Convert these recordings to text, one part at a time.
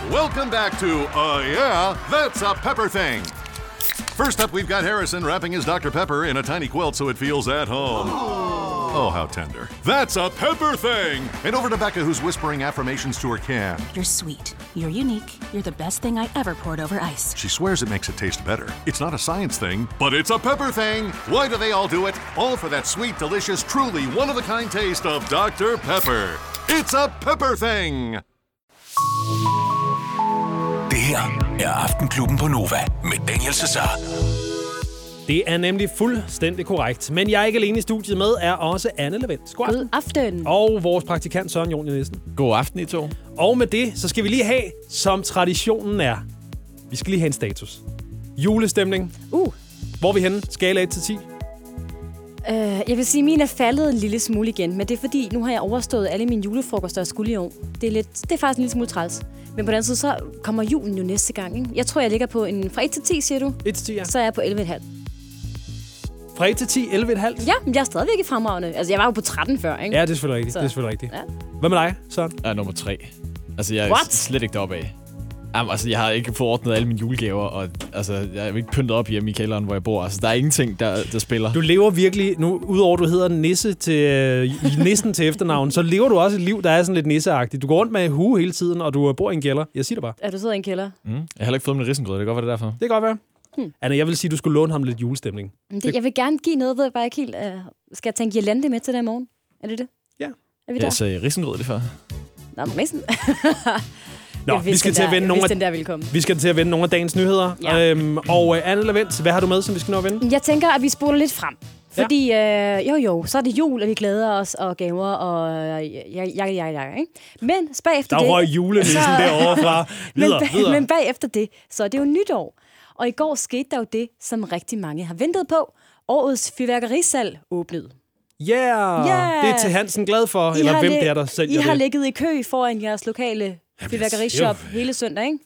Welcome back to, yeah, that's a pepper thing. First up, we've got Harrison wrapping his Dr. Pepper in a tiny quilt so it feels at home. Oh, how tender. That's a pepper thing! And over to Becca, who's whispering affirmations to her can. You're sweet. You're unique. You're the best thing I ever poured over ice. She swears it makes it taste better. It's not a science thing, but it's a pepper thing! Why do they all do it? All for that sweet, delicious, truly one-of-a-kind taste of Dr. Pepper. It's a pepper thing! Det her er Aftenklubben på Nova med Daniel Cesar. Det er nemlig fuldstændig korrekt. Men jeg er ikke alene i studiet med, er også Anne Levent. God aften. God aften. Og vores praktikant Søren Jon Nielsen. God aften, I to. Og med det, så skal vi lige have, som traditionen er. Vi skal lige have en status. Julestemning. Hvor er vi henne? Skala 1 til 10. Jeg vil sige, at min er faldet en lille smule igen, men det er fordi, nu har jeg overstået alle mine julefrokoster, jeg skulle i år. Det er faktisk en lille smule træls. Men på den anden side, så kommer julen jo næste gang, ikke? Jeg tror, jeg ligger på en fra 1 til 10, siger du? 1 til 10, ja. Så er jeg på 11,5. Fra 1 til 10, 11,5? Ja, men jeg er stadigvæk i fremragende. Altså, jeg var jo på 13 før, ikke? Ja, det er selvfølgelig rigtigt. Det er selvfølgelig rigtigt. Ja. Hvad med dig, Søren? Jeg er nummer 3. Altså, jeg er What? slet ikke deroppe af. Altså, jeg har ikke forordnet alle mine julegaver, og altså, jeg har ikke pyntet op hjemme i kælderen, hvor jeg bor. Altså, der er ingenting, der spiller. Du lever virkelig, nu udover du hedder Nisse til, nissen til efternavn, så lever du også et liv, der er sådan lidt nisseagtigt. Du går rundt med hue hele tiden, og du bor i en kælder. Jeg siger det bare. Er du sidder i en kælder? Jeg har heller ikke fået min risengrød, det kan godt være det derfor. Det kan godt være. Anna, jeg vil sige, du skulle låne ham lidt julestemning. Jeg vil gerne give noget, ved jeg bare ikke helt. Skal jeg tænke girlande med til det i morgen? Er det det? Ja. Er vi der? Jeg sagde risengrød det før. Nå, men næsten. Nå, vi skal til at vende nogle af dagens nyheder. Ja. Og Anne Levent, hvad har du med, som vi skal nå at vende? Jeg tænker, at vi spoler lidt frem. Fordi, så er det jul, og vi glæder os, og gaver, og ikke? Men bagefter der røg julenissen derovre fra. Videre. Men bagefter det, så er det jo nytår. Og i går skete der jo det, som rigtig mange har ventet på. Årets fyrværkerisalg åbnede. Yeah! Det er til Hansen glad for, eller hvem det er, der sælger det. I har ligget i kø foran jeres lokale fyrværkerishop hele søndag, ikke?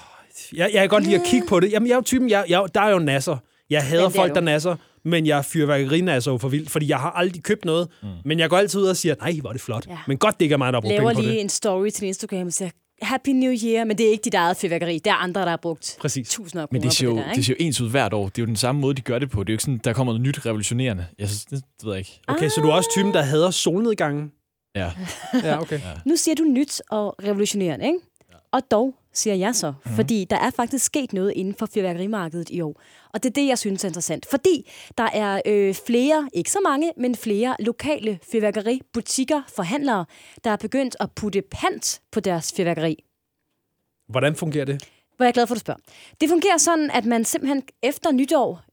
Jeg kan godt lide at kigge på det. Jamen, jeg er jo typen, der er jo nasser. Jeg hader folk, der nasser, men jeg er fyrværkerinasser jo for vildt, fordi jeg har aldrig købt noget. Men jeg går altid ud og siger, nej, hvor er det flot. Ja. Men godt, det ikke er mig, der har brugt penge på det. Laver lige en story til Instagram og siger, Happy New Year, men det er ikke dit eget fyrværkeri. Det er andre, der har brugt tusinder af kroner. Men det ser jo ens ud hvert år. Det er jo den samme måde, de gør det på. Det er jo ikke sådan, der kommer noget nyt revolutionerende. Jeg synes, det ved jeg ikke. Okay, så du er også typen, der hader solnedgangen? Ja. Ja, okay. Ja. Nu siger du nyt og revolutionerende, ikke? Ja. Og dog siger jeg så, fordi der er faktisk sket noget inden for fyrværkerimarkedet i år. Og det er det, jeg synes er interessant. Fordi der er flere, ikke så mange, men flere lokale fyrværkeributikker, forhandlere, der er begyndt at putte pant på deres fyrværkeri. Hvordan fungerer det? Hvor jeg er glad for, at du spørger. Det fungerer sådan, at man simpelthen efter nytår,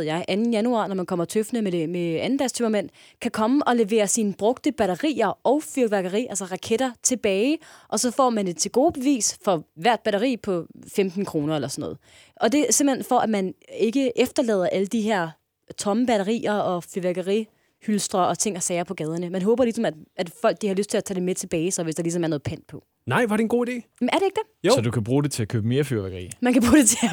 2. januar, når man kommer tøffende med andendagstømmermænd, kan komme og levere sine brugte batterier og fyrværkeri, altså raketter, tilbage, og så får man et til gode bevis for hvert batteri på 15 kroner eller sådan noget. Og det er simpelthen for, at man ikke efterlader alle de her tomme batterier og fyrværkerihylstre og ting og sager på gaderne. Man håber ligesom, at folk de har lyst til at tage det med tilbage, så hvis der ligesom er noget pant på. Nej, var det en god idé? Men er det ikke det? Jo. Så du kan bruge det til at købe mere fyrværkeri? Man kan bruge det til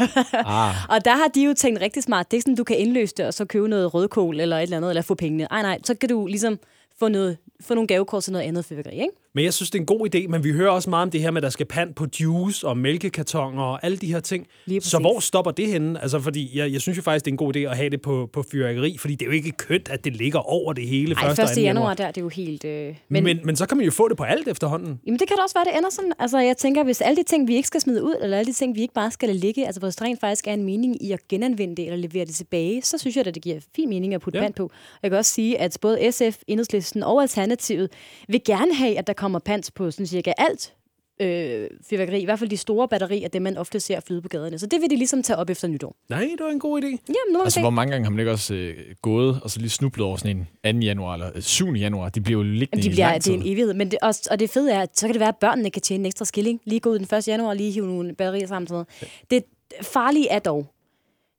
Og der har de jo tænkt rigtig smart. Det er ikke sådan, du kan indløse det, og så købe noget rødkål eller et eller andet, eller få pengene. Nej, så kan du ligesom få nogle gavekort til noget andet fyrværkeri, ikke? Men jeg synes, det er en god idé, men vi hører også meget om det her med, at der skal pant på juice og mælkekartoner og alle de her ting. Så hvor stopper det henne? Altså, fordi jeg synes jo faktisk, det er en god idé at have det på fyrværkeri, fordi det er jo ikke kønt, at det ligger over det hele 1. januar. Der, det er jo helt... Men så kan man jo få det på alt efterhånden. Jamen, det kan da også være, det ender sådan. Altså, jeg tænker, hvis alle de ting, vi ikke skal smide ud, eller alle de ting, vi ikke bare skal lade ligge, altså, hvis der rent faktisk er en mening i at genanvende det eller levere det tilbage, så synes jeg, at det giver fin mening at putte pant på. Jeg kan også sige, at både SF, Enhedslisten og Alternativet vil gerne have, at der kommer pant på sådan cirka alt fyrværkeri, i hvert fald de store batterier, det man ofte ser flyde på gaderne. Så det vil de ligesom tage op efter nytår. Nej, det var en god idé. Jamen, altså, hvor mange gange har man ikke også gået og så lige snublet over sådan en 2. januar eller 7. januar? De bliver jo liggende i lang tid. Det er en evighed. Men og det fede er, at så kan det være, at børnene kan tjene en ekstra skilling. Lige gå ud den 1. januar og lige hive nogle batterier sammen. Sådan noget. Det farlige er dog,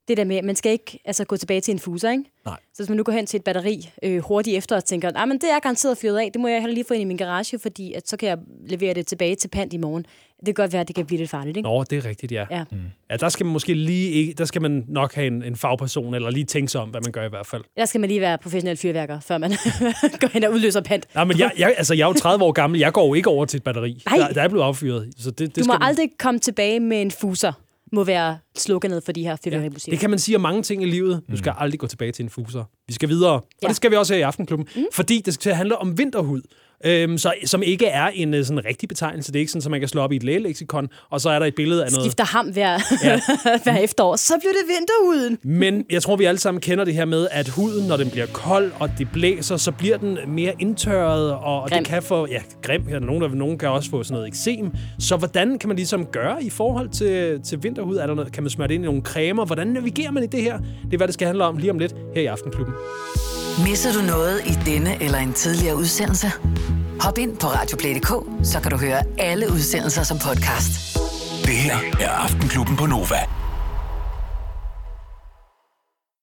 det der med, at man skal ikke gå tilbage til infuser, ikke? Nej. Så hvis man nu går hen til et batteri hurtigt efter og tænker, men det er garanteret fyret af, det må jeg heller lige få ind i min garage, fordi at så kan jeg levere det tilbage til pant i morgen. Det kan godt være, at det kan blive lidt farligt, ikke? Nå, det er rigtigt, ja. Ja, der skal man måske der skal man nok have en fagperson, eller lige tænke sig om, hvad man gør i hvert fald. Der skal man lige være professionel fyrværker, før man går hen og udløser pant. Nej, men jeg er jo 30 år gammel, jeg går jo ikke over til et batteri. Der er blevet affyret. Så det du må aldrig komme tilbage med en fuser, må være sloganet for de her fyrværkeributikker. Det kan man sige om mange ting i livet. Du skal aldrig gå tilbage til en fuser. Vi skal videre. Og det skal vi også her i Aftenklubben. Fordi det skal handle om vinterhud. Som ikke er en sådan rigtig betegnelse. Det er ikke sådan, at man kan slå op i et lægeleksikon, og så er der et billede af noget... Skifter ham hver efterår. Så bliver det vinterhuden. Men jeg tror, vi alle sammen kender det her med, at huden, når den bliver kold, og det blæser, så bliver den mere indtørret, og det kan få... Ja, grim. Nogen kan også få sådan noget eksem. Så hvordan kan man ligesom gøre i forhold til vinterhud? Er der noget, kan man smøre det ind i nogle cremer? Hvordan navigerer man i det her? Det er, hvad det skal handle om lige om lidt her i Aftenklubben. Misser du noget i denne eller en tidligere udsendelse? Hop ind på radioplay.dk, så kan du høre alle udsendelser som podcast. Det her er Aftenklubben på Nova.